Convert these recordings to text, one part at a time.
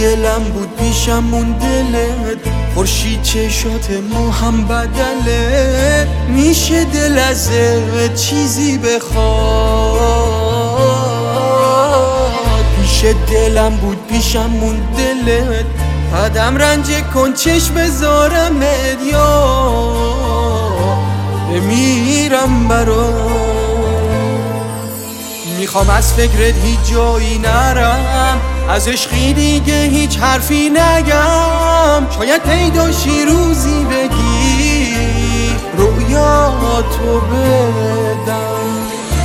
دلم بود پیشمون دلت، خورشید چشات ما هم بدله. میشه دل ازت چیزی بخواد؟ پیش دلم بود پیشمون دلت، قدم رنج کن چشم بذارمت، یا بمیرم برات. میخوام از فکرت هیچ جایی نرم، از عشقی دیگه هیچ حرفی نگم. شاید پیداشی روزی بگی رویاتو بدم.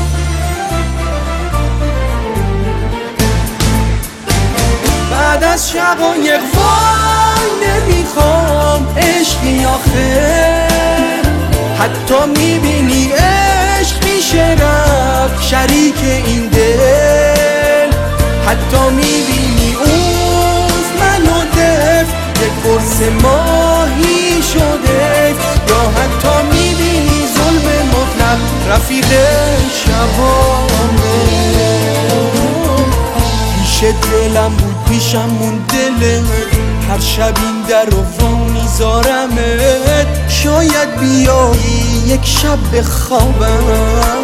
بعد از شقایق وای نمیخوام عشقی آخه، حتی میبینی عشق میشه رفت شریک این دل. حتی میبینی اوز منو دفت یک قرص ماهی شده، یا حتی میبینی ظلم مطلق رفیق شبانه. پیش دلم بود پیشمون دلت، هر شب این در رو میذارمت. شاید بیایی یک شب بخوابم.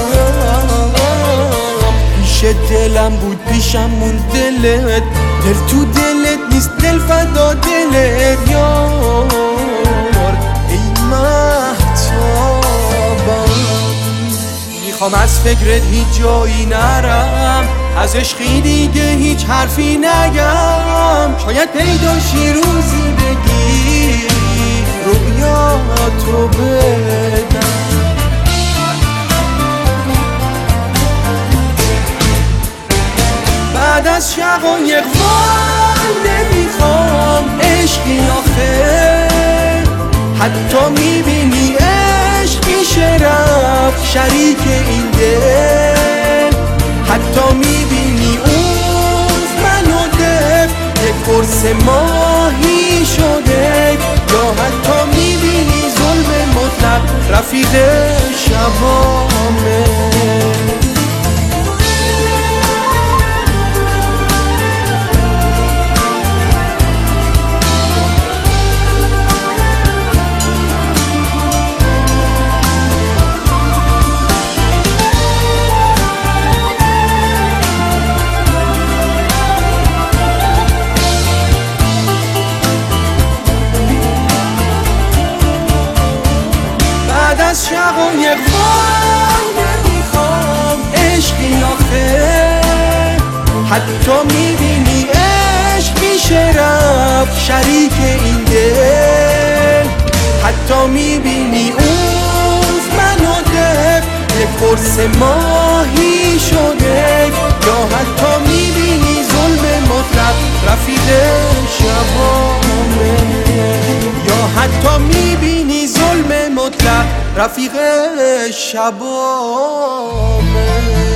پیش دلم بود پیشمون دلت، دل تو دلت نیست دل فدا دلت، یار ای مهتابم. میخوام از فکرت هیچ جایی نرم، از عشقی دیگه هیچ حرفی نگم. شاید پیداشی روزی بگی رویاتو بدم. بعد از شقایق وای نمیخوام عشقی آخه، حتی میبینی عشق میشه رفت شریک این دل. حتی میبینی اوز منو دفت یک قرص ماهی شده، یا حتی میبینی ظلم مطلق رفیق شبانه. از شقایق وای نمیخوام عشقی آخه، حتی میبینی عشق میشه رفت شریک این دل. حتی میبینی اوز منو دفت یک قرص ماهی شده، یا حتی میبینی ظلم مطلق رفیق شبانه، یا حتی میبینی ظلم مطلق رفیق شبانه.